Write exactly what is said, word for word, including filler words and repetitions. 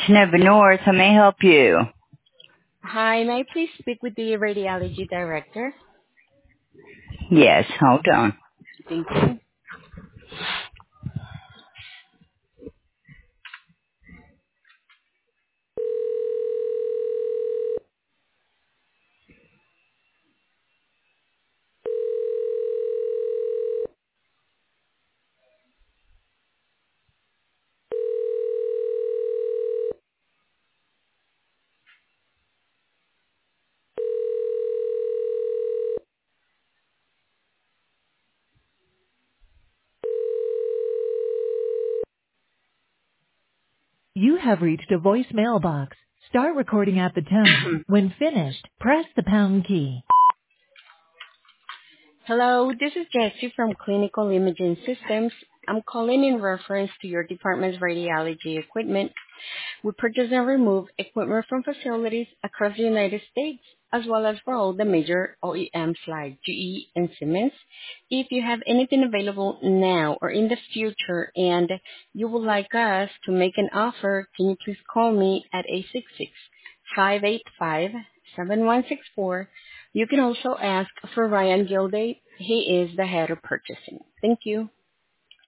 Nova North. How may I help you? Hi, may I please speak with the radiology director? Yes, hold on. Thank you. You have reached a voicemail box. Start recording at the tone. When finished, press the pound key. Hello, this is Jessie from Clinical Imaging Systems. I'm calling in reference to your department's radiology equipment. We purchase and remove equipment from facilities across the United States, as well as for all the major O E Ms like G E and Siemens. If you have anything available now or in the future and you would like us to make an offer, can you please call me at eight six six, five eight five, seven one six four. You can also ask for Ryan Gilday. He is the head of purchasing. Thank you.